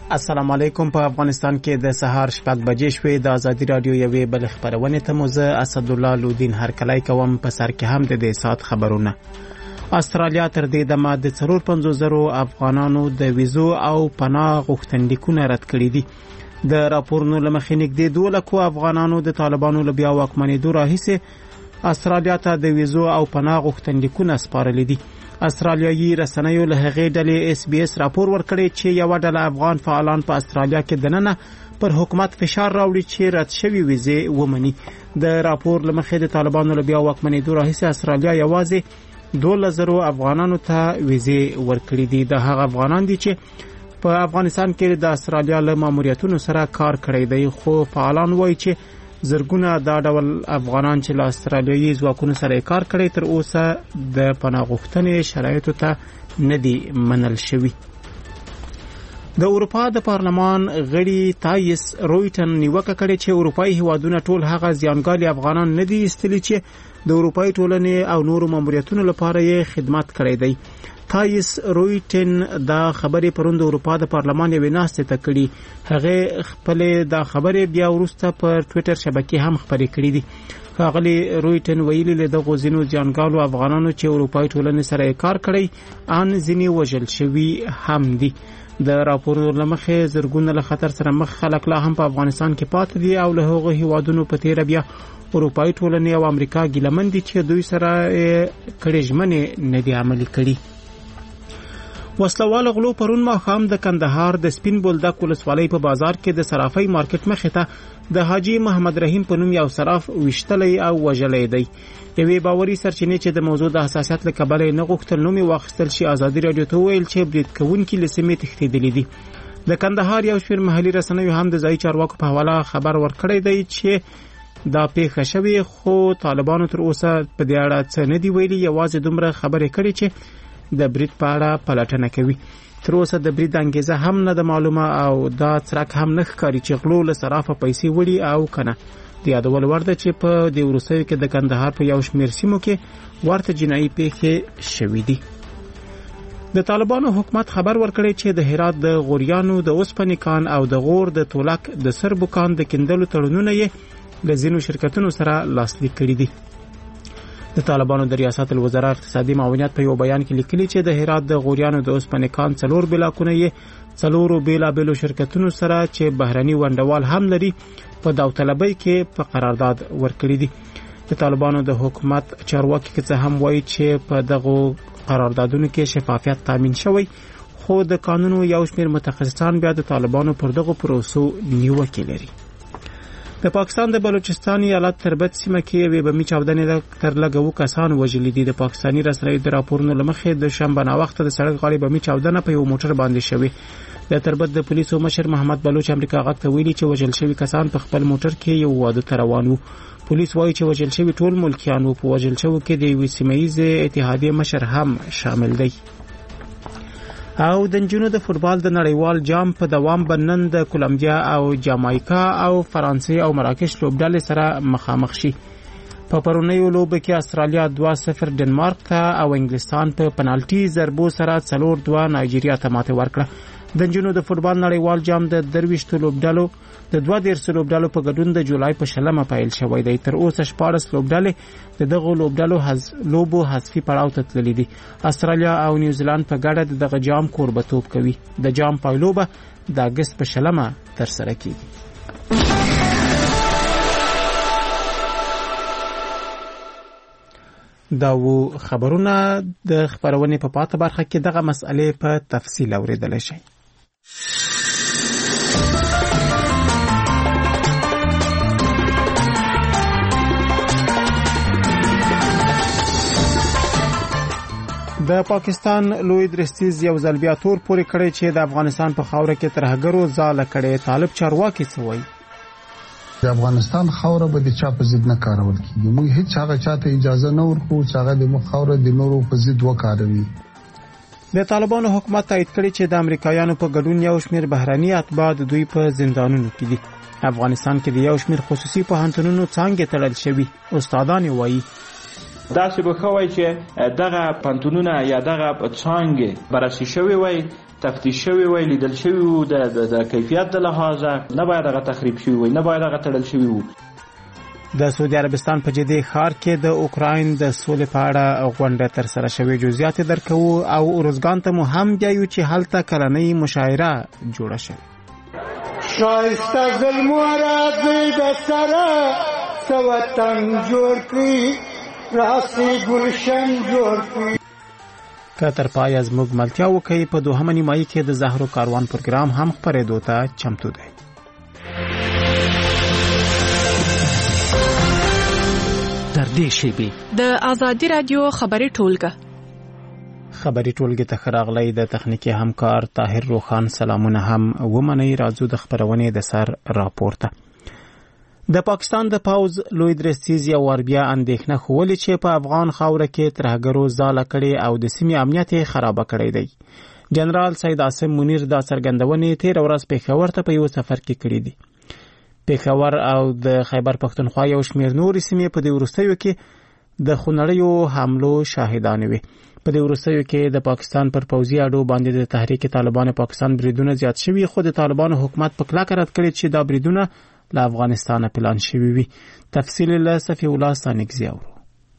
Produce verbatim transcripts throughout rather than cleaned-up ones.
السلام علیکم. په افغانستان کې د سهار شپږ بجې شوې. د ازادي رادیو یوې بل خبرونه ته موزه اسد الله لودین هر کله کوم په سر کې هم د دې سات خبرونه. استرالیا تر دې دمه د څلور پنځوس زرو افغانانو د ویزو او پناه غوښتنلیکونه رد کړي دي. د راپورونو لمخې نږدې دوه لکو افغانانو د طالبانو له بیا واکمنېدو راهیسې استرالیا ته د ویزو او پناه غوښتنلیکونه سپارلي دي. استرالیایي رسنیو له هغې ډلې اس بي اس راپور ورکړی چې یو ډله افغان فعالان په استرالیا کې دننه پر حکومت فشار راوړي چې رد شوي ویزې ومني. د راپور لمخې د طالبانو له بیا واکمنېدو راهیسې استرالیا یوازې دولس زرو افغانانو ته ویزې ورکړي دي. د هغه افغانان دي چې په افغانستان کې د استرالیا له ماموریتونو سره کار کړی دی، خو فعالان وایي چې زرګونه دا ډول افغانان چې له استرالیایي ځواکونو سره کار کړی تر اوسه د پناه غوښتنې شرایطو ته نه دي منل شوي. د اروپا د پارلمان غړي تایس رویټن نیوکه کړې چې اروپایي هیوادونه ټول هغه زیانګالي افغانان نه دي ایستلي چې د اروپایي ټولنې او نورو ماموریتونو لپاره یې خدمت کړی دی. تایس رویټن دا خبرې پرون د اروپا د پارلمان یوې ناستې ته کړي. هغه خپل دا خبرې بیا وروسته پر ټویټر شبکې هم خپرې کړې دي. ښاغلي رویټن ویلي له دغو ځینو زیانګالو افغانانو چې اروپایي ټولنې سره کار کړی ان ځینې وژل شوي هم دي. د راپورونو له مخې زرګونه له خطر سره مخ خلک لا هم په افغانستان کې پاتې دي او له هغو هیوادونو په تیره بیا اروپایي ټولنې او امریکا ګیلمن دي چې دوی سره کړې ژمنې نه دي عملي کړي. وسلوال غلو پرون ماښام د کندهار د سپین بولدک ولسوالۍ په بازار کې د صرافۍ مارکیټ مخې ته د حاجی محمد رحیم په نوم یو صراف ویشتلی او وژلی دی. یوې باوري سرچینې چې د موضوع د حساسیت له کبله نه غوښتل نوم یې واخیستل شي ازادي راډیو ته وویل چې برید کوونکي له سیمې تښتېدلي دي. د کندهار یو شمېر محلي رسنیو هم د ځایي چارواکو په حواله خبر ورکړی دی چې دا پیښه شوې، خو طالبانو تر اوسه په دې اړه څه نه دي ویلي. یوازې دومره خبرې کړي چې د برید په اړه پلټنه کوي. تر اوسه د برید انګیزه هم نه ده معلومه او دا څرک هم نه ښکاري چې غلو له صرافه پیسې وړي او کنه. د یادول وړ ده چې په دې وروستیو کې د کندهار په یو شمېر سیمو کې ورته جنایي پیښې شوي دي. د طالبانو حکومت خبر ورکړی چې د هرات د غوریانو د اوسپنې کان او د غور د تولک د سربو کان د کیندلو تړونونه یې له ځینو شرکتونو سره لاسلیک کړي دي. د طالبانو د ریاست الوزرا اقتصادي معاونیت په یو بیان کې لیکلي چې د هرات د غوریانو د اوسپنې کان څلور بلاکونه یې څلورو بیلابیلو شرکتونو سره چې بهرني ونډوال هم لري په داوطلبۍ کې په قرارداد ورکړي دي. د طالبانو د حکومت چارواکي که څه هم وایي چې په دغو قراردادونو کې شفافیت تامین شوی، خو د قانونو یو شمېر متخصصان بیا د طالبانو پر دغو پروسو نیوکې لري. د پاکستان د بلوچستان ایالت تربت سیمه کې یوې بمي چاودنې تر لږ اووه کسان وژلي دي. د پاکستاني رسنیو د راپورونو له مخې د شنبه ناوخته د سړک غاړې بمي چاودنه په یو موټر باندې شوې. د تربت د پولیسو مشر محمد بلوچ امریکا غږ ته ویلي چې وژل شوي کسان په خپل موټر کې یو واده ته روان وو. پولیس وایي چې وژل شوي ټول ملکیان وو. په وژل شوو کې د یوې سیمه ییزې اتحادیې مشر هم شامل دی. او د نجونو د فوټبال د نړیوال جام په دوام بنن د کولمبیا او جامایکا او فرانسې او مراکش لوبډلې سره مخامخ شي. په پرونیو لوبه کې استرالیا دوه صفر ډنمارک ته او انګلستان په پنالټي ضربو سره څلور دوه نایجیریا ته ماتې ورکړه. د نجونو د فوټبال نړیوال جام د درویشتو لوبډلو د دوه دیرشو لوبډلو په ګډون د جولای په شلمه پیل شوی دی. تر اوسه شپاړس لوبډلې د دغو لوبډلو حز لوبو حذفي پړاو ته تللي دي. استرالیا او نیوزیلند په ګډه د دغه جام کوربتوب کوي. د جام پایلوبه د اګست په شلمه ترسره کیږي. دا و خبرونه. د خبرونې په پاته برخه کې دغه مسئلې په تفصیل اوریدل شي. د پاکستان لوی درستیز یو ځل بیا تور پورې کړی چې د افغانستان په خاوره کې ترهګرو ځاله کړي. طالب چارواکي څه وایي؟ د افغانستان خاوره به د چا په ضد نه کارول کیږي. موږ هیڅ هغه چاته اجازه نه ورکوو چې هغه د موږ خاوره د نورو په ضد وکاروي. د طالبانو حکومت تایید کړی چې د امریکایانو په ګډون یو شمېر بهرني اتباع د دوی په زندانونو کې دي. افغانستان کې د یو شمېر خصوصي پوهنتونونو څانګې تړل شوي. استادان وایي داسې به ښه وای چې دغه پوهنتونونه یا دغه څانګې بررسي شوې وای تفتیش شوی وای، لیدل شوی وو، د کیفیت د لحاظه نه باید هغه تخریب شوی وای، نه باید هغه تړل شوی وو. د سعودي عربستان په جدي ښار کې د اوکراین د سولې په اړه غونډه تر سره شوې، جزئیات درکو او ارزګان ته مو هم بیایو چې هلته کلنۍ مشاعره جوړه شوه. شایسته ظلمو راځي د سره سوطن جوړ کړي، راسي ګلشن جوړ کړي. که تر پایه زموږ ملتیا وکړي په دوهمه نیمایي کې د زهرو کاروان پروګرام هم خپرېدو ته چمتو دی. در دې شیبې د آزادي رادیو خبري ټولګه خبري ټولګه ته راغلی د تخنیکی همکار طاهر روخان سلامونه هم ومني. راځو د خبرونې د سر راپورته. د پاکستان د پاوز لوی درستیز یو ور بیا اندېښنه خوولې چې په افغان خاوره کې ترهګرو ځاله کړي او د سیمې امنیت خراب کړی دی. جنرال سید عاصم منیر دا څرګندونې تیر ورځ پېښور ته په یو سفر کې کړې دي. پېښور او د خیبر پښتونخوا یو شمېر نورې سیمې په دې وروستیو کې د خونړیو حملو شاهدان وي. په دې وروستیو کې د پاکستان پر پوځي اډو باندې د تحریک طالبان پاکستان بریدونه زیات شوي، خو د طالبانو حکومت په کلکه رد کړی چې دا بریدونه له افغانستان پلان شوي وي. تفصیل له صفی الله ثانیګزی اورو.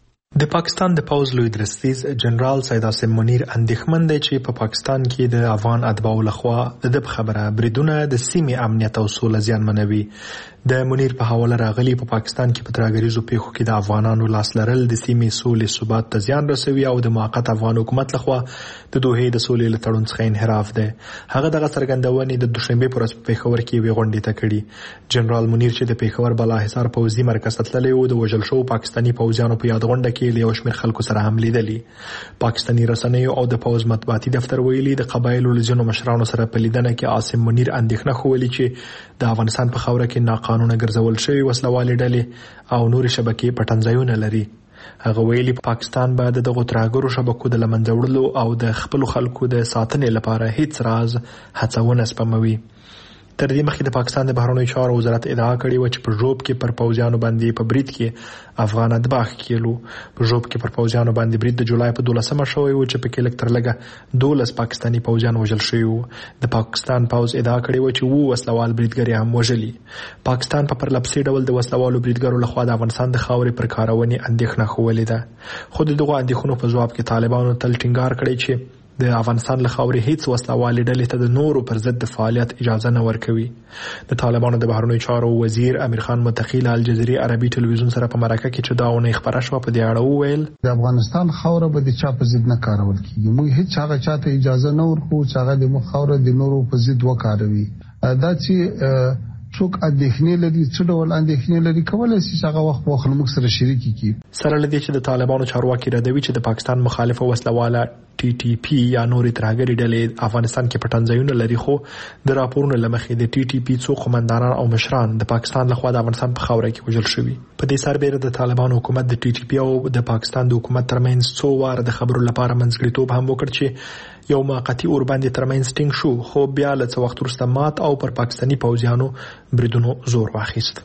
د پاکستان د پوز لوی درستیز جنرال سید عاصم منیر اندېښمن دی چې په پاکستان کې د افغان اتباعو لخوا د خبره بریدونه د سیمې امنیت او سوله زیانمنوي. د منیر په حواله راغلي په پاکستان کې په ترهګریزو پیښو کې د افغانانو لاس لرل د سیمې سولې ثبات ته زیان رسوي او د موقت افغان حکومت لخوا د دوحې د سولې له تړون څخه انحراف دی. هغه دغه څرګندونې د دوشنبه پر ورځ په پېښور کې یوې غونډې ته کړې. جنرال منیر چې د پېښور بالاحصار پوځي مرکز ته تللی و، د وژل شوو پاکستاني پوځیانو په یاد غونډه کې له یو شمېر خلکو سره هم لیدلي. پاکستاني رسنیو او د پوځ مطبوعاتي دفتر ویلي د قبایلو له ځینو مشرانو سره په لیدنه کې عاصم منیر اندېښنه ښوولې چې د افغانستان په خاوره کې ناقانونه ګرځول شوي وسلوالې ډلې او نورې شبکې پټنځایونه لري. هغه ویلي پاکستان باید د دغو ترهګرو شبکو د له منځه وړلو او د خپلو خلکو د ساتنې لپاره هیڅ راز هڅونه سپموي. تر دې مخکې د پاکستان د بهرنیو چارو وزارت ادعا کړې و چې په ژوب کې پر پوځیانو باندې په برید کې افغان اتباع کېلو. په ژوب کې پر پوځیانو باندې برید د جولای په دولسمه شوی و چې په کې لږ تر لږه دولس پاکستاني پوځیان وژل شوي وو. د پاکستان پوځ ادعا کړې و چې وو وسلوال بریدګر هم وژلي. پاکستان په پرلپسې ډول د وسلوالو بریدګرو لخوا د افغانستان د خاورې پر کارونې اندېښنه ښوولې ده. خو د دغو اندېښنو په ځواب کې طالبانو تل ټینګار کړی چې د افغانستان له خاورې هیڅ وسلوالې ډلې ته د نورو پر ضد د فعالیت اجازه نه ورکوي. د طالبانو د بهرنیو چارو وزیر امیر خان متقی له الجزیري عربي ټلویزیون سره په مرکه کې چې دا ونه خبره شوه په دې اړه وویل د افغانستان خاوره به د چا په ضد نه کارول کیږي. موږ هیڅ هغه چاته اجازه نه ورکوو چې هغه د موږ خاوره د نورو په ضد وکاروي. دا چې څوک اندېښنې لري، څه ډول اندېښنې لري، کولی شي هغه وخت په وخت موږ سره شریک کړي. سره له دې چې د طالبانو چارواکي ردوي چې د پاکستان مخالفه وسلواله ټي ټي پی یا نورې ترهګري ډلې افغانستان کې پټنځایونه لري، خو د راپورونو له مخې د ټي ټي پی څو قومندانان او مشران د پاکستان لخوا د افغانستان په خاوره کې وژل شوي. په دې سربېره د طالبانو حکومت د ټي ټي پی او د پاکستان د حکومت ترمنځ څو واره د خبرو لپاره منځګړیتوب هم وکړ چې یو موقتي اور باندې ترمنځ ټینګ شو، خو بیا له څه وخت وروسته مات او پر پاکستاني پوځیانو بریدونو زور واخیست.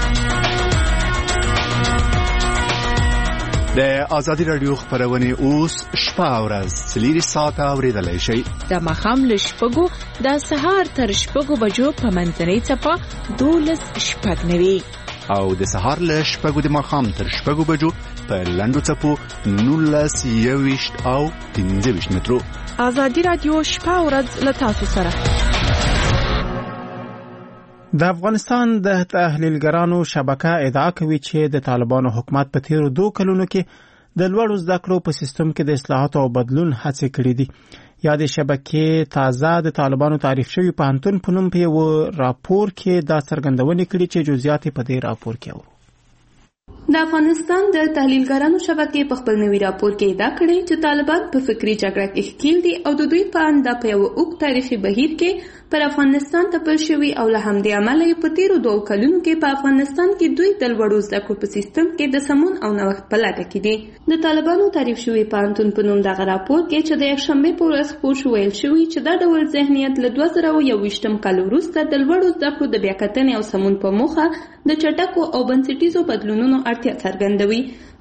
د آزادي رادیو خبرونه اوس شپه او ورځ سلیری ساعته اوریدلای شي. د مخام له شپږو د سهار تر شپږو بجو په منځنۍ څپه دولس شپږ نوي او د سهار له شپږو د مخام تر شپږو بجو په لنډو څپو نولس یويشت او پنځه ویشت مترو. آزادي رادیو شپه او ورځ له تاسو سره. د افغانستان د تحلیلګرانو شبکه ادعا کوي چې د طالبانو حکومت په تیرو دوه کلونو کې د لوړو زده کړو په سیستم کې د اصلاحاتو او بدلون هڅې کړې دي. یا د شبکې تازه د طالبانو تعریف شوی پوهنتون په نوم په یو راپور کې دا څرګندونې کړې چې جزئیات په دې راپور کې اورو. د افغانستان د تحلیلګرانو شبکې په خپل نوي راپور کې ادعا کړې چې طالبان په فکری جګړه کې ښکیل دي او د دوی په اند په یو اوږد تاریخي بهیر کې پر افغانستان تپل شوي او له همدې امله په تیرو دوه کلونو کې په افغانستان کې دوی د لوړو زده کړو په سیستم کې د سمون او نوښت په لټه کې دي. د طالبانو تعریف شوی پوهنتون په نوم دغه راپور کې چې د یکشنبه په ورځ خپور شو ویل شوی چې دا ډول ذهنیت له دوه زره او یوویشتم کال وروسته د لوړو زده کړو د بیاکتنې او سمون په موخه د چټکو او بنسټیزو بدلونونو اړتیا څرګندوي.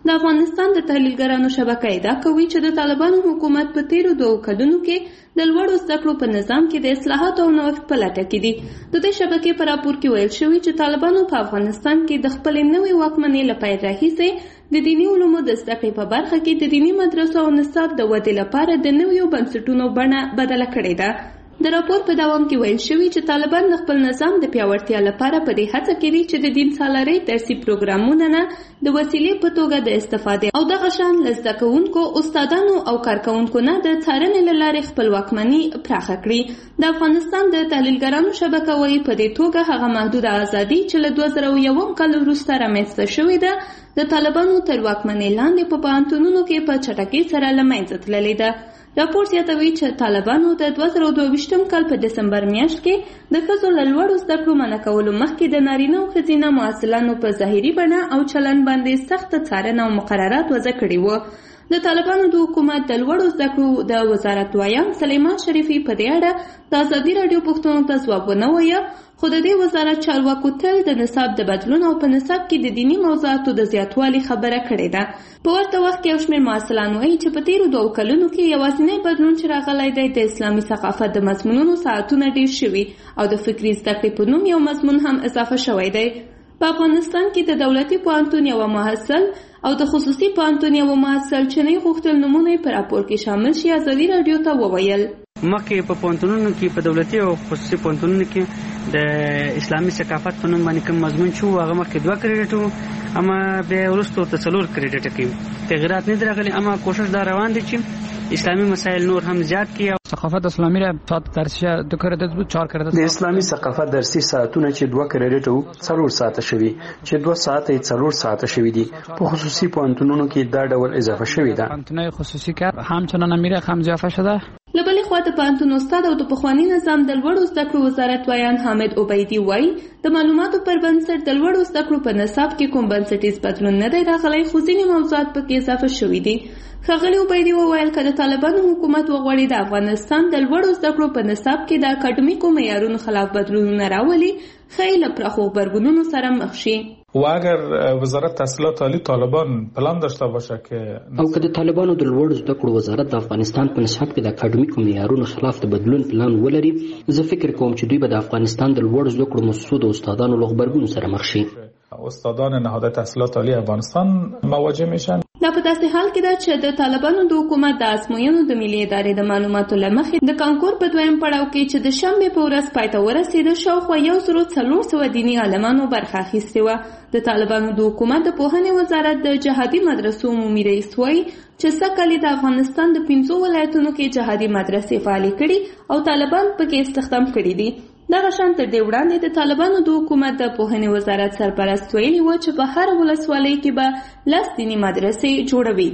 د افغانستان د تحلیلګرانو شبکه ادعا کوي چې د طالبانو حکومت په تیرو دوو کلونو کې د لوړو زده کړو په نظام کې د اصلاحاتو او نوښت په لټه کې دي. د دې شبکې په راپور کې ویل شوي چې طالبانو په افغانستان کې د خپلې نوې واکمنۍ له پیل راهیسې د دیني علومو د زده کړې په برخه کې د دیني مدرسو او نصاب د ودې لپاره د نویو بنسټونو بڼه بدله کړې ده. د راپور په دوام کې ویل شوي چې طالبان د خپل نظام د پیاوړتیا لپاره په دې هڅه کې دي چې د دین سالارۍ درسي پروګرامونه نه د وسیلې په توګه د استفادې او دغه شان له زده کوونکو، استادانو او کارکوونکو نه د څارنې له لارې خپل واکمني پراخه کړي. د افغانستان د تحلیلګرانو شبکه وایي په دې توګه هغه محدوده ازادي چې له دوه زره یوم کال وروسته رامنځته شوې ده د طالبانو تر واکمنۍ لاندې په پوهنتونونو کې په چټکۍ سره له منځه تللې ده. راپور زیاتوي چې طالبانو د دوه زره دوه ویشتم کال په دسمبر میاشت کې د ښځو له لوړو زده کړو منع کولو مخکې د نارینه او ښځینه محصلانو په ظاهري بڼه او چلند باندې سخته څارنه او مقررات وضع کړي وو. د طالبانو د حکومت د لوړو زده کړو د وزارت دویم سلیمان شریفي په دې اړه د ازادي راډیو پوښتنو ته ځواب ونه وایه، خو د دې وزارت چارواکو تل د نصاب د بدلون او په نصاب کې د دیني موضوعاتو د زیاتوالي خبره کړې ده. په ورته وخت کې یو شمېر محصلان وایي چې په تیرو دوو کلونو کې یوازینی بدلون چې راغلی دی د اسلامي ثقافت د مضمونونو ساعتونه ډېر شوي او د فکري زده کړې په نوم یو مضمون هم اضافه شوی دی. په افغانستان کې د دولتي پوهنتون یوه محصل او د خصوصي پوهنتون یوه محصل چې نه غوښتل نومونه یې په راپور کې شامل شي ازادي راډیو ته وویل. مخکې په پوهنتونونو کې په دولتي او خصوصي پوهنتونونو کې د اسلامي ثقافت په نوم باندې کوم مضمون چې هغه مخکې دوه کریډټ وو، اما بیا وروسته ورته څلور کریډټ کوي. تغیرات نه دي راغلي، اما کوشش دا روان دی چې اسلامی مسائل نور هم زیات کړي. ثقافت اسلامی را ساعت درسی دو کریډټ بود چهار کریډټ د اسلامي ثقافت درسي ساعتونه چې دوه کریډټ وو څلور ساعته شوي، چې دوه ساعته یې څلور ساعته شوي دي. په خصوصي پوهنتونونو کې دا ډول اضافه شوي ده. پوهنتونونه خصوصي کې همچنان میره هم اضافه شده. له بلې خوا د پوهنتون استاد او د پخواني نظام د لوړو زده کړو وزارت ویان حامد عبیدي وایي د معلوماتو پر بنسټ د لوړو زده کړو په نصاب کې کوم بنسټیز بدلون نه دی راغلی، خو ځینې موضوعات پکې اضافه شوي دي. ښاغلي عبیدي وویل که د طالبانو حکومت وغواړي د افغانستان د لوړو زده کړو په نصاب کې د اکاډمیکو معیارونو خلاف بدلونونه راولي، ښایي له پراخو غبرګونونو سره مخ شي. و اگر وزارت تحصیلات عالی طالبان پلان داشته باشه که او که د طالبانو د لوړو زده کړو وزارت د افغانستان په نصاب کې د اکاډمیکو معیارونو خلاف د بدلون پلان ولري، زه فکر کوم چې دوی به د افغانستان د لوړو زده کړو مؤسسو د استادانو له غبرګون سره مخ شي. استادان نهاد تحصیلات عالی افغانستان مواجه میشن. دا په داسې حال کې ده چې د طالبانو د حکومت د ازموینو د ملي ادارې د معلوماتو له مخې د کانکور په دویم پړاو کې چې د شنبې په ورځ پای ته ورسېده شاوخوا یو زرو څلور سوه دیني عالمانو برخه اخیستې وه. د طالبانو د حکومت د پوهنې وزارت د جهادي مدرسو عمومي رئیس وایي چې سږ کال د افغانستان د پنځو ولایتونو کې جهادي مدرسې فعالې کړي او طالبان پکې استخدام کړي دي. دغه شان تر دې وړاندې د طالبانو د حکومت د پوهنې وزارت سرپرست ویلي و چې په هر ولسوالۍ کې به لس دیني مدرسې جوړوي.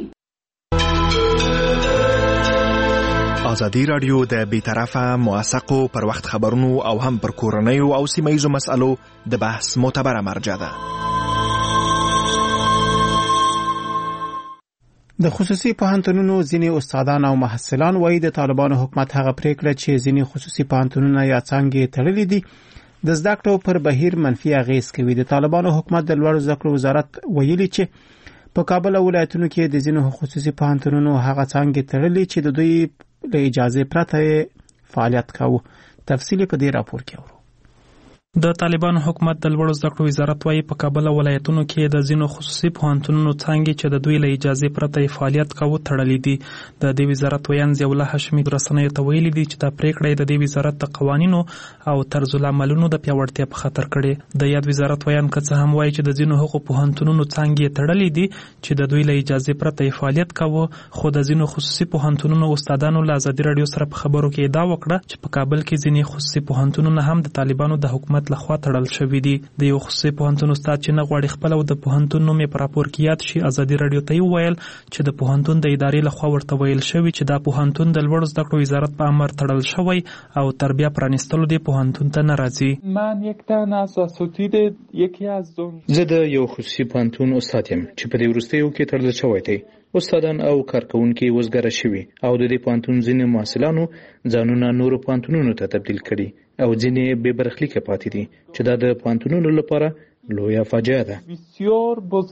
ازادي راډیو د بیطرفه موثقو پر وخت خبرونو او هم پر کورنیو او سیمه‌ییزو مسألو د بحث معتبره مرجع ده. د خصوصي پوهنتونونو ځینې استادان او محصلان وایي د طالبانو حکومت هغه پریکړه چې ځینې خصوصي پوهنتونونه یا څانګې تړلې دي د زده کړو پر بهیر منفي اغیز کوي. د طالبانو حکومت د لوړو زده کړو وزارت ویلي چې په کابل ولایتونو کې د ځینو خصوصي پوهنتونونو هغه څانګې تړلې چې د دوی له اجازه پرته فعالیت کاوه. تفصیل په دې راپور کې اورو. د طالبانو حکومت د لوړو زده کړو وزارت وايي په کابل ولایتونو کې د ځینو خصوصي پوهنتونونو څانګې چې د دوی له اجازې پرته فعالیت کوي تړلې دي. د دې وزارت ویان ضیاءالله هاشمي رسنیو ته ویلي دي چې دا پریکړه د دې وزارت د قوانینو او طرز العملونو د پیاوړتیا په خاطر کړي. د یاد وزارت ویان که څه هم وایي چې د ځینو حقوق پوهنتونونو څانګې تړلې دي چې د دوی له اجازې پرته فعالیت کوي، خو د ځینو خصوصي پوهنتونونو استادانو له ازادي راډیو سره په خبرو کې ادعا وکړه چې په کابل کې ځینې خصوصي پوهنتونونه هم د طالبانو د حکومت لخوا تړل شوي دي. د یو خصوصي پوهنتون استاد چې نه غواړي خپل او د پوهنتون نوم یې په راپور کې یاد شي ازادي راډیو ته وویل چې د پوهنتون د ادارې لخوا ورته ویل شوي چې دا پوهنتون د لوړو زده کړو وزارت په امر تړل شوی او تر بیا پرانیستلو دی پوهنتون ته نه راځي. من یک تن از اساتید یکی از زه د یو خصوصي پوهنتون استاد یم چې په دې وروستیو کې تړل شوی دی. استادان او کارکونکي وزګاره شوي او د دې پوهنتون ځینې محصلانو ځانونه نورو پوهنتونونو ته تبدیل کړي او ځینې بې برخلیکه پاتې دي چې دا د پوهنتونونو لپاره لویه فاجعه ده. بسیار بزرگ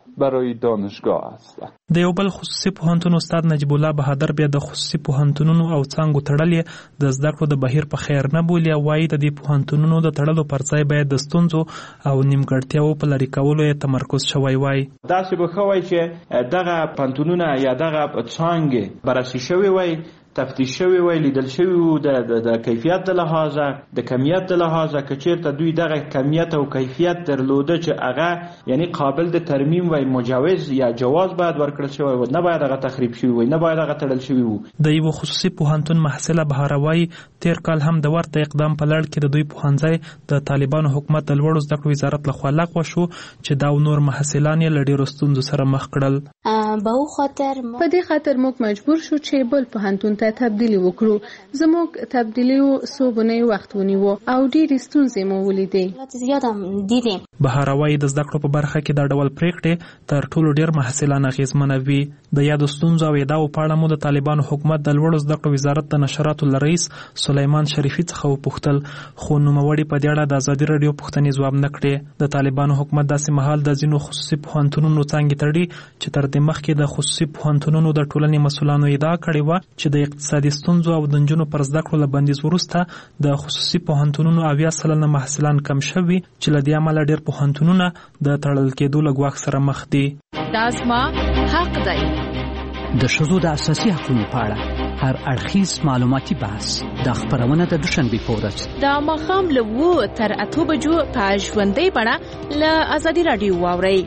برای دانشگاه هستند. د یو بل خصوصي پوهنتون استاد نجیب الله بهادر بیا د خصوصي پوهنتونونو او څانګو تړل د زده کړو د بهیر په خیر نه بولي او وايي د دې پوهنتونونو د تړلو پر ځای باید د ستونزو او نیمګړتیاوو په لرې کولو یې تمرکز شوی وای. داسې به ښه وای چې دغه پوهنتونونه یا دغه څانګې بررسي شوي وای، تفتیش شوی وای، لیدل شوی وو د د کیفیت د لحاظه د کمیت د لحاظه که چیرته دوی دغه کمیت او کیفیت درلوده چې هغه یعنی قابل د ترمیم وای، مجوز یا جواز باید ورکړل شوی و، نه باید هغه تخریب شوی وای، نه باید هغه تړل شوی وو. د یو خصوصي پوهنتون محصله بهاروي تیر کال هم د ورته اقدام په لړ کې د دوی پوهنځي د طالبانو حکومت د لوړو زده کړو وزارت لخوا لغوه شو چې دا نور محصلان یې له ډېرو ستونزو سره مخ کړل. به خاطر په دې خاطر موږ مجبور شو چې بل پوهنتون ته تبدیلی وکړو. زموږ تبدیلی څو بنې وخت ونیو او ډېرې ستونزې مو ولیدې. زیاته دیدې. بهاروي د زده کړو په برخه کې دا ډول پریکړې تر ټولو ډېر محصلان اغېزمنوي. د یادو ستونزو او ادعاو په اړه مو د طالبانو حکومت د لوړو زده کړو وزارت د نشراتو له رئیس سلیمان شریفي څخه وپوښتل، خو نوموړي په دې اړه د ازادي راډیو پوښتنې ځواب نه کړې. د طالبانو حکومت داسې مهال د ځینو خصوصي پوهنتونونو څانګې تړي چې تر دې مخکې د خصوصي پوهنتونونو د ټولنې مسؤلانو ادعا کړې وه چې د اقتصادي ستونزو او د نجونو پر زده کړو له بندیز وروسته د خصوصي پوهنتونونو اویا سلنه محصلان کم شوي چې له دې امله ډېر پوهنتونونه د تړل کېدو له ګواښ سره مخ دي. دا زما حق دی. د ښځو د اساسي حقوقو په اړه هر اړخیز معلوماتي بحث د خبرونه د دوشنبې په ورځ د ماښام له اوو تر اتو بجو په ژوندۍ بڼه له ازادي راډیو واورئ.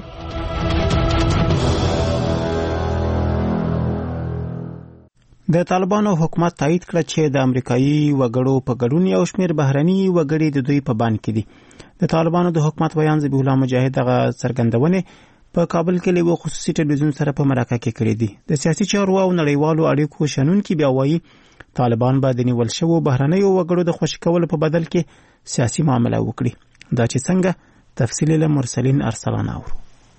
د طالبانو حکومت تایید کړ چې د امریکایي وګړو په ګډون یو شمېر بهرني وګړي د دوی په بان کې دي. د طالبانو د حکومت بیان ذبیح الله مجاهد هغه څرګندونه په کابل کې له خصوصي ټلویزیون سره په مرکه کې کړې دي. د سیاسي چارو او نړیوالو اړیکو شنونکي بیا وایي طالبان به د نیول شوو بهرنیو وګړو د خوشي کولو په بدل کې سیاسي معامله وکړي. دا چې څنګه تفصیل له مرسلین ارسلان اورو.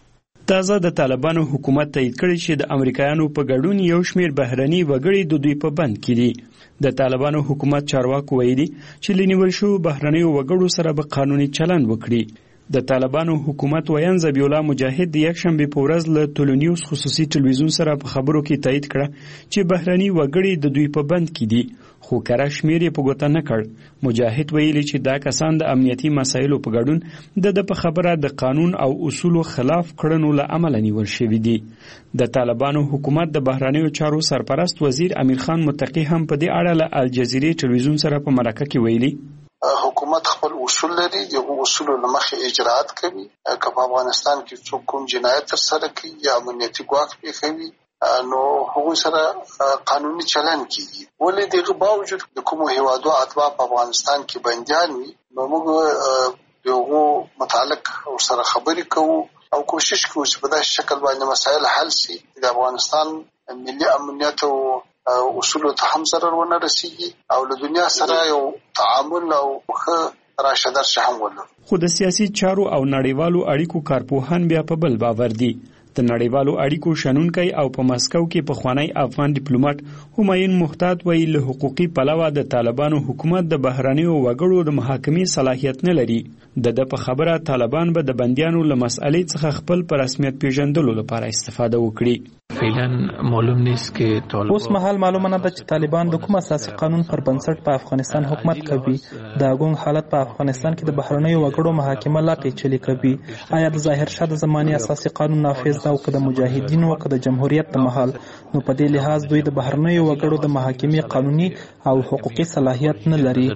تازه د طالبانو حکومت تایید کړی چې د امریکایانو په ګډون یو شمېر بهرني وګړي د دوی په بند کې دي. د طالبانو حکومت چارواکو ویلي چې لنیول شو بهرنیو وګړو سره به قانوني چلند وکړي. د طالبانو حکومت ویان ذبیح الله مجاهد د یکشنبه په ورځ له ټولنیوز خصوصي ټلویزیون سره په خبرو کې تایید کړه چې بهرني وګړي د دوی په بند کې دي، خو کره شمیر یې په ګوته نه کړ. مجاهد ویلي چې دا کسان د امنیتي مسایلو په ګډون د په خبره د قانون او اصولو خلاف کړنو له امله نیول شوي دي. د طالبانو حکومت د بهرنیو چارو سرپرست وزیر امیر خان متقی هم په دې اړه له الجزیرې ټلویزیون سره په مرکه کې ویلي حکومت خپل اصول لري، د اصولو له مخې اجراءات کوي. که په افغانستان کې څوک کوم جنایت ترسره کوي یا امنیتي ګواښ پیښوي نو هغوی سره قانوني چلند کیږي. ولې دغه باوجود د کومو هیوادو اتباع په افغانستان کې بندیان وي نو موږ دغه متعلق سره خبرې کوو او کوشش کوو چې په داسې شکل باندې مسایل حل شي. د افغانستان ملي امنیت او اصولو ته هم ضرر ونه رسیږي او له دنیا سره یو تعامل او ښه راشه درشه هم ولرو. خو د سیاسي چارو او نړیوالو اړیکو کارپوهان بیا په بل باور دي. د نړیوالو اړیکو شنونکی او په مسکو کې پخوانی افغان ډیپلوماټ همایون محتاط وایي له حقوقي پلوه د طالبانو حکومت د بهرنیو وګړو د محاکمې صلاحیت نه لري. د د په خبره طالبان به د بندیانو له مسئلې څخه خپل په رسمیت پیژندلو لپاره استفاده وکړي. فعلا معلوم نیست که طالبان اوس مهال معلومه نه ده چې طالبان د کوم اساسي قانون پر بنسټ په افغانستان حکومت کوي. د ګونګ حالت په افغانستان کې د بهرنیو وګړو محاکمه لا پیچلې کوي. آیا د ظاهر شاه د زماني اساسي قانون نافذ ده او که د مجاهدینو او که د جمهوریت د مهال، نو په دې لحاظ دوی د بهرنیو وګړو د محاکمې قانوني او حقوقي صلاحیت نه لري.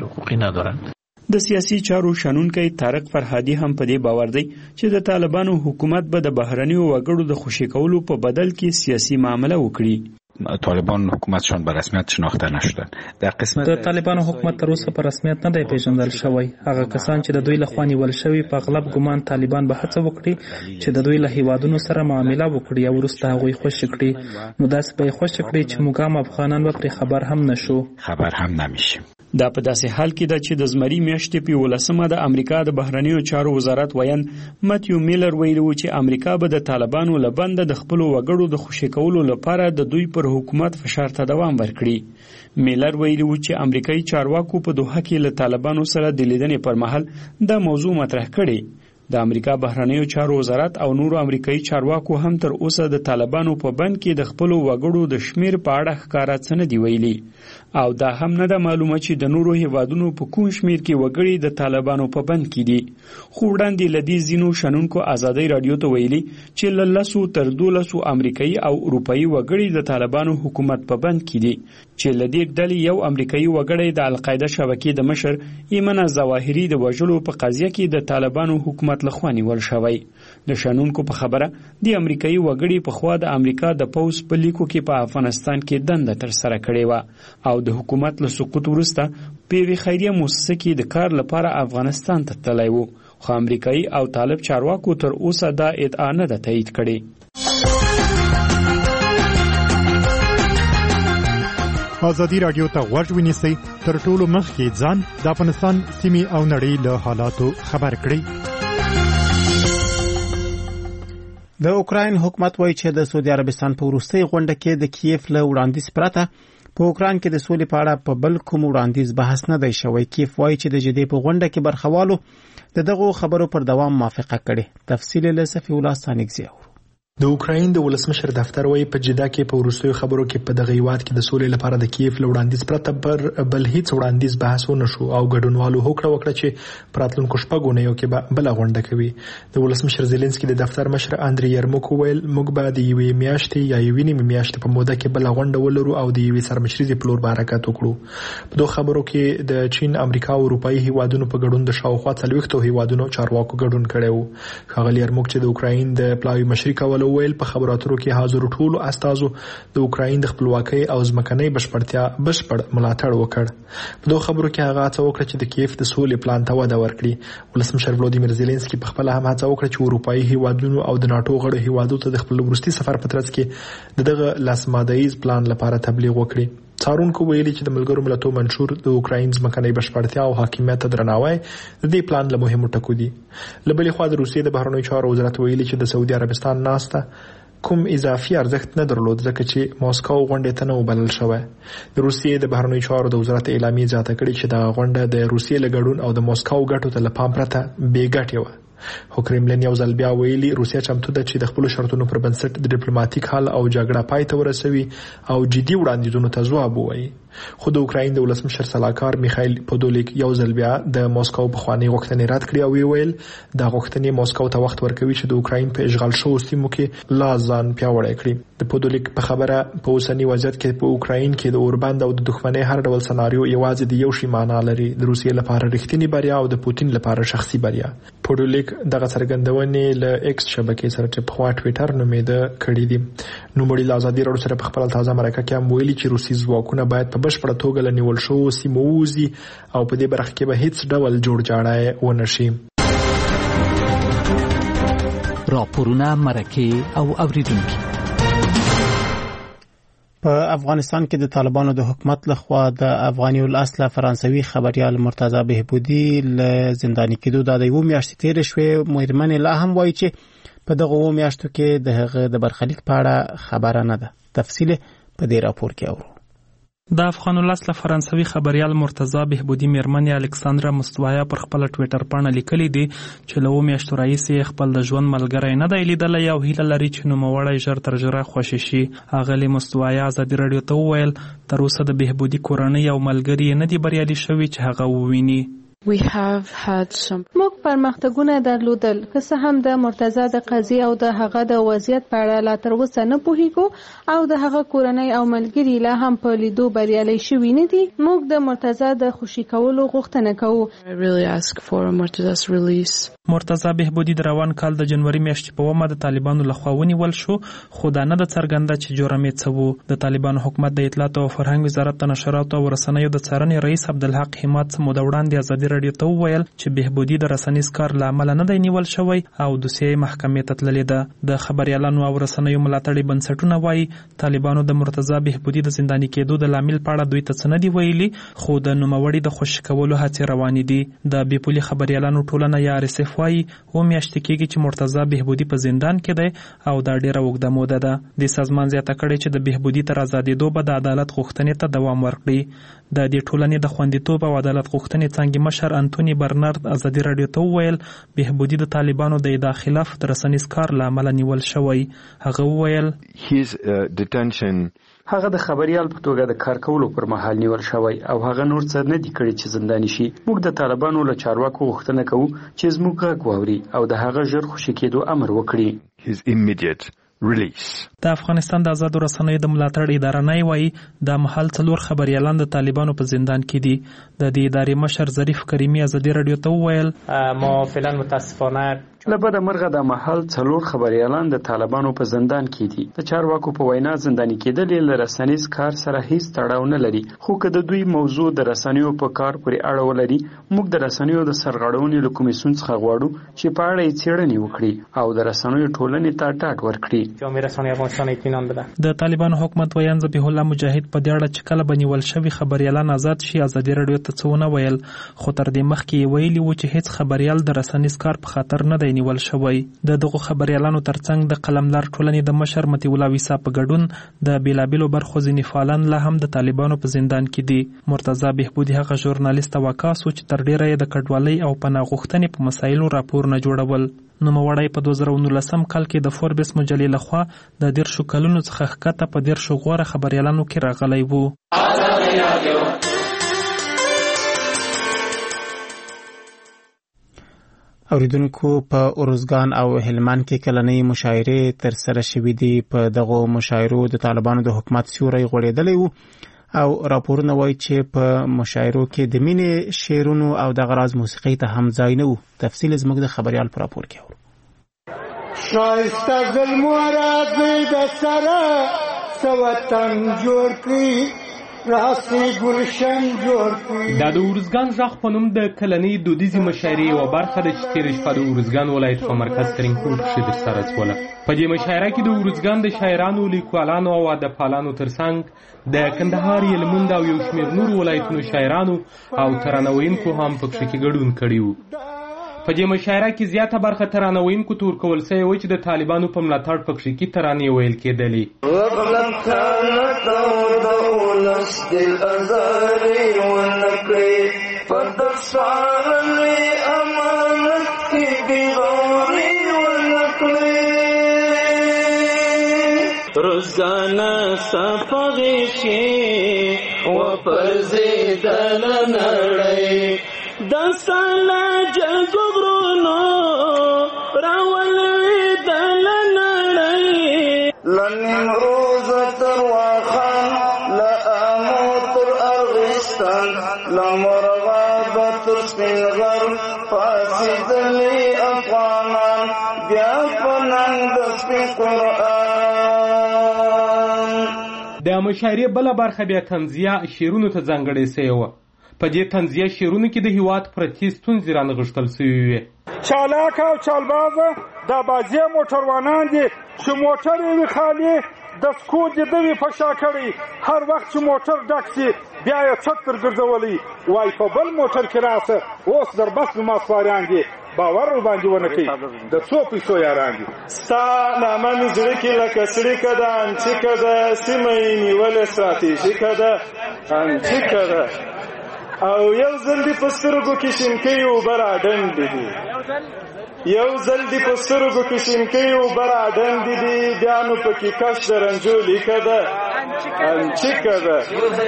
د سیاسي چارو شنونکی طارق فرهادي هم په دې باور دی چې د طالبانو حکومت به د بهرنیو وګړو د خوشي کولو په بدل کې سیاسي معامله وکړي. طالبان حکومتشان به رسمیت شناخته نشدن. در قسمت د طالبانو حکومت تر اوسه په رسمیت نه دی پیژندل شوی. هغه کسان چې د دوی له خوا نیول شوي په اغلب ګمان طالبان به هڅه وکړي چې د دوی له هیوادونو سره معامله وکړي او وروسته هغوی خوشي کړي. نو داسې به یې خوشي کړي چې موږ هم افغانان به پرې خبر هم نشو. خبر هم نمیشیم. دا په داسې حال کې ده چې د زمري میاشتې په یولسمه د امریکا د بهرنیو چارو وزارت ویان ماتیو میلر ویلي و چې امریکا به د طالبانو له بنده د خپلو وګړو د خوشي کولو لپاره د دوی پر حکومت فشار ته دوام ورکړي. میلر ویلي و چې امریکایي چارواکو په دوحه کې له طالبانو سره د لیدنې پر مهال دا موضوع مطرح کړي. د امریکا بهرنیو چارو وزارت او نورو امریکایي چارواکو هم تر اوسه د طالبانو په بند کې د خپل وګړو د شمیر په اړه ښکارا څه نه دی ویلي او دا هم نه ده معلومه چې د نورو هیوادونو په کوم شمیر کې وګړي د طالبانو په بند کې دي. خو وړاندې له دې ځینو شنونکو ازادي رادیو ته ویلي چې له لسو تر دولسو امریکایي او اروپایي وګړي د طالبانو حکومت په بند کې دي چې له دې ډلې یو امریکایي وګړی د القاعده شبکې د مشر ایمن الظواهري د وژلو په قضیه کې د طالبانو حکومت لخوا نیول شوی. د شنونکو په خبره د امریکایي وګړي په خوا د امریکا د پوز په لیکو کې په افغانستان کې دنده تر سره کړې و او د حکومت له سقوط وروسته په یوې خیریه مؤسسه کې د کار لپاره افغانستان ته تللی و، خو امریکایي او طالب چارواکو تر اوسه دا ادعا نه ده تایید کړې. ازادي رادیو ته غوږ ونیسئ، تر ټولو مخکې ځان د افغانستان سیمې او نړۍ له حالاتو خبر کړئ. د اوکراین حکومت وایي چې د سعودي عربستان په وروستۍ غونډه کې د کیف له وړاندیز پرته په اوکراین کې د سولې په اړه په بل کوم وړاندیز بحث نه دی شوی. کیف وایي چې د جدي په غونډه کې برخوالو د دغو خبرو پر دوام موافقه کړې. تفصیل له صفی الله ثانیګزی. د اوکراین د ولسمشر دفتر وایي په جده کې په وروستیو خبرو کې په دغه هیواد کې د سولې لپاره د کیف له وړاندیز پرته پر بل هیڅ وړاندیز بحث ونه شو او ګډونوالو هوکړه وکړه چې په راتلونکو شپږو اونیو کې به بله غونډه کوي. د ولسمشر زيلنسکي د دفتر مشر اندري یرموک ویل موږ به د یوې میاشتې یا یوې نیمې میاشتې په موده کې بله غونډه ولرو او د یوې سرمشریزې په لور به حرکت وکړو. په دوه خبرو کې د چین، امریکا او اروپایي هیوادونو په ګډون د شاوخوا څلوېښتو هیوادونو چارواکو ګډون کړی و. ښاغلی یرموک چې د اوکراین د پلاوي مشري کولو ویل په خبراتو کې حاضر ټولو استازو د اوکراین د خپلواکۍ او ځمکنۍ بشپړتیا بشپړ ملاتړ وکړ. په دوه خبرو کې هغه هڅه وکړه چې د کیف د سولې پلان ته وده ورکړي. ولسمشر ولودیمیر زيلنسکي په خپل هم هڅه وکړه چې اروپایي هیوادونو او د ناتو غړو هیوادو ته د خپل وروستي سفر په ترڅ کې د دغه لاسمادهیز پلان لپاره تبلیغ وکړي. څارونکو ویلي چې د ملګرو ملتونو منشور د اوکراین ځمکنۍ بشپړتیا او حاکمیت ته درناوی د دې پلان له مهمو ټکو دي. له بلې خوا د روسیې د بهرنیو چارو وزارت ویلي چې د سعودي عربستان ناسته کوم اضافي ارزښت نه درلود ځکه چې ماسکو غونډې ته نه وبلل شوی. د روسیې د بهرنیو چارو د وزارت اعلامیه زیاته کړې چې د غونډه د روسیې له ګډون او د ماسکو ګټو ته له پام پرته بې ګټې وه. خو کرملین یو ځل بیا ویلي روسیه چمتو ده چې د خپلو شرطونو پر بنسټ د ډیپلوماټیک حل او جګړه پای ته ورسوي او جدي وړاندیزونو ته ځواب ووایي. خو د اوکراین د ولسمشر سلاکار میخایل پودولیک یو ځل بیا د ماسکو پخوانۍ غوښتنې رد کړې او ویل دا غوښتنې ماسکو ته وخت ورکوي چې د اوکراین په اشغال شوو سیمو کې لا ځان پیاوړی کړي. د پودولیک په خبره په اوسني وضعیت کې په اوکراین کې د اوربند او د دښمنۍ هر ډول سناریو یوازې د یو شی معنا لري، د روسیې لپاره رښتینی بریا او د پوتین لپاره شخصي بریا. پودولیک دغه څرګندونې له ایکس شبکې سره چې په خوا ټویټر نومېده کړې دي. نوموړي له ازادي راډیو سره په خپل تازه مرکه کې هم ویلي چې روسي ځواکونه باید په بشپړه توګه له نیول شوو سیمو ووځي او په دې برخه کې به هیڅ ډول جوړجاړی ونه شي. راپورونه، مرکې او اوریدونکي. په افغانستان کې د طالبانو د حکومت لخوا د افغاني الاصل فرانسوي خبريال مرتضی بهبودي له زنداني کېدو د یو میاشتې تیر شوې. مېرمنې لا هم وایي چې په دغه میاشتو کې د هغه د برخلیک په اړه خبره نه ده. تفصیل په دې راپور کې اورو. د افغان الاصل فرانسوي خبريال مرتضی بهبودي مېرمنې الکساندرا مستوایا پر خپل ټویټر باندې لیکلي دي چې له میاشتو راهیسې خپل د ژوند ملګری نه دی لیدلی او هیله لري چې نوموړی ژر تر ژره خوشې شي. اغلې مستوایا ازادي راډیو ته وویل تر اوسه د بهبودي کورنۍ او ملګري نه دي بریالي شوي چې هغه وویني. We have had some موږ پرمختګونه درلودل، که څه هم د مرتضی د قضیې او د هغه د وضعیت په اړه لا تر اوسه نه پوهیږو او د هغه کورنۍ او ملګري لا هم په لیدو بریالي شوي نه دي. موږ د مرتضی د خوشي کولو غوښتنه کوو. I really ask for Murtaza's release. مرتضی بهبودي د روان کال د جنوري میاشتې په اومه د طالبانو لخوا ونیول شو، خو دا نه د څرګنده چې جرم یې څه و. د طالبانو حکومت د اطلاعات او فرهنګ وزارت د نشراتو او رسنیو د څارنې رئیس عبدالحق حماد څه موده وړاندې ازادي راډیو ته وویل چې بهبودي د رسنیز کار له امله نه دی نیول شوی او دوسیه محکمې ته تللې ده. د خبريالانو او رسنیو ملاتړي بنسټونه وایي طالبانو د مرتضی بهبودي د زنداني کېدو د لامل په اړه دوی ته څه نه دی ویلي، خو د نوموړي د خوشي کولو هڅې روانې دي. د بېپولي خبريالانو ټولنه یا آر اس اف وایي و میاشتې کېږي چې مرتضی بهبودي په زندان کې دی او دا ډیره اوږده موده ده. د سازمان زیاته کړې چې د بهبودي تر ازادېدو به د عدالت غوښتنې ته دوام ورکړي. د دې ټولنې د خوندیتوب او عدالت غوښتنې څانګې مشر مشر انټونی برنارد ازادي راډیو ته وویل بهبودي د طالبانو د ادعا خلاف د رسنیز کار له امله نیول شوی. هغه وویل هغه د خبريال په توګه د کار کولو پر مهال نیول شوی او هغه نور څه نه دي کړی چې زنداني شي. موږ د طالبانو له چارواکو غوښتنه کوو چې زموږ غږ واوري او د هغه ژر خوشي کېدو امر وکړي. د افغانستان د آزادو رسنیو د ملاتړ اداره نه وایي د محل څلور خبريالان د طالبانو په زندان کې دي. د دې ادارې مشر ظریف کریمي ازادي راډیو ته وویل ما فعلا متاسفانه لبد مرغه د محل څلور خبريالان د طالبانو په زندان کې دي. د چارواکو په وینا زنداني کېدل له رسنیز کار سره هیڅ تړاو نه لري، خو که د دوی موضوع د رسنیو په کار پورې اړه ولري موږ د رسنیو د سرغړونې له کمیسیون څخه غواړو چې په اړه یې څېړنې وکړي او د رسنیو ټولنې ته ډاډ ورکړي. د طالبانو حکومت ویان ذبیح الله مجاهد په دې اړه چې کله بنیول شوی خبريالان آزاد شي ازادي راډیو ته څه ونه ویل، خو تر دې مخکې ویلي و چې هیڅ خبريال د رسنیز کار په خاطر نه دی نیول شوی. د دغو خبريالانو ترڅنګ د قلمدار ټولنې د مشر مطیع الله ویسا په ګډون د بیلابیلو برخو ځینې فعالان لا هم د طالبانو په زندان کې دي. مرتضی بهبودي هغه ژورنالیست واکاس و چې تر ډیره یې د کډوالۍ او پناه غوښتنې په مسایلو راپور نه جوړول. نوموړی په دوه زره نولسم کال کې د فوربس مجلې لخوا د دیرشو کلونو څخه ښکته په دیرشو غوره خبريالانو کې راغلی و. اوریدونکو په ارزګان او هلمند کې کلنۍ مشاعرې تر سره شوې دي. په دغو مشاعرو د طالبانو د حکومت سیوری غوړېدلی و او راپورونه وایي چې په مشاعرو کې د مینې شعرونو او د غراز موسیقۍ ته هم ځای نه و. تفصیل زموږ د خبريال په راپور کې اورو. شایسته ظلمو راځي د سره سوطن جوړ کړي راسي ګلشن جوړ کړي. دا د ورزګان ژغ په نوم د کلنۍ دودیزې مشاعرې یوه برخه ده چې تېره شپه د ورزګان ولایت په مرکز ترینکوټ کښې ترسره شوله. په دې مشاعره کې د ورزګان د شاعرانو، لیکوالانو او ادبپالانو ترڅنګ د کندهار، هلمند او یو شمېر نورو ولایتونو شاعرانو او ترانه ویونکو هم په کښې ګډون کړي وو. په دې مشاعره کې زیاته برخه ترانه ویونکو ته ورکول سوې وه چې د طالبانو په ملاتړ په کښې کې ترانې ویل کېدلې. روزانه صفغې شي وپرزېدل نړۍ د ساله جګو غرونو راولوېدل نړۍ له نیمروزه تر واخان له امو تر ارغستان له مرغابه تر سپین غر پاڅېدلي افغانان بیا په ننګ د سپین قرآن. د مشاعرې بله برخه بیا طنزیه شعرونو ته ځانګړې سوې وه. په دې طنزیه شعرونو کې د هېواد پرتې ستونزې رانغښتل سوې وې. چالاک او چالبازه دا بازي موټروانان دي چې موټر یې وي خالي د سکوت دې دوی په شا کړی، هر وخت چې موټر ډک سي بیا یې څټ تر ګرځولی وای په بل موټر کې راسه اوس در بس زما سواریان دي باور ورباندې ونه کوي د څو پیسو یاران دي. ستا نامه مې زړه کې لکه څړیکه ده انچیکه ده سیمه یې نیولې ستراتیژیکه ده انچیکه ده او یو ځل دې په سترګو کې شینکۍ اوبه راډنډې دي یو ځل دې په سترګو کې شینکۍ اوبه راډنډې دي بیا نو پکې کش د رنجو لیکه ده انچیکه ده.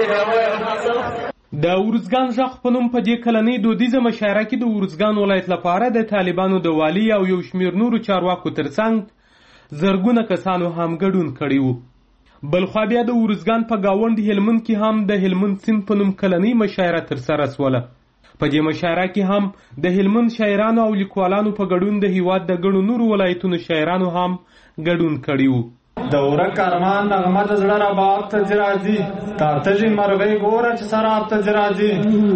د ورزګان ژغ په نوم په دې کلنۍ دودیزه مشاعره کې د ورزګان ولایت لپاره د طالبانو د والي او یو شمېر نورو چارواکو ترڅنګ زرګونه کسانو هم ګډون کړی وو. بلخوا بیا د ورزګان په ګاونډ هلمند کې هم د هلمند سیند په نوم کلنۍ مشاعره ترسره سوله. په دې مشاعره کې هم د هلمند شاعرانو او لیکوالانو په ګډون د هېواد د ګڼو نورو ولایتونو شاعرانو هم ګډون کړی وو. د ورک ارمان نغمه د زړه رباب ته چې راځي تا تږي مرغۍ ګوره چې سراب ته چې راځي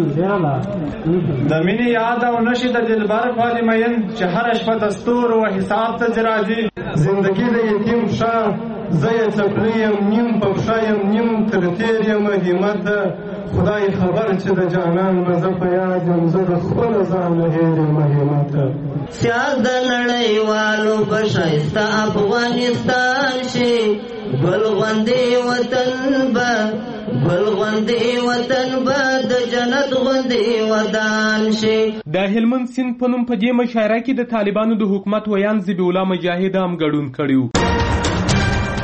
د مینې یاد او نشي د دلبر پالي مین چې هره شپه د ستورو و حساب ته چې راځي زندګي د یتیم ښه زه یې څپلۍ یم نیم په پښه یم نیم تر تېر یم همت ده خدای خبر چې د جانان مزه په یاد یم زه د خپل ځان نه هېر مهمته سیال د نړیوالو بشایسته افغانستان شي بل غوندې وطن به بل غوندې وطن به د جنت غوندې ودان شي. د هلمند سیند په نوم په دې مشاعره کې د طالبانو د حکومت ویان ذبیح الله مجاهد هم ګډون کړی و.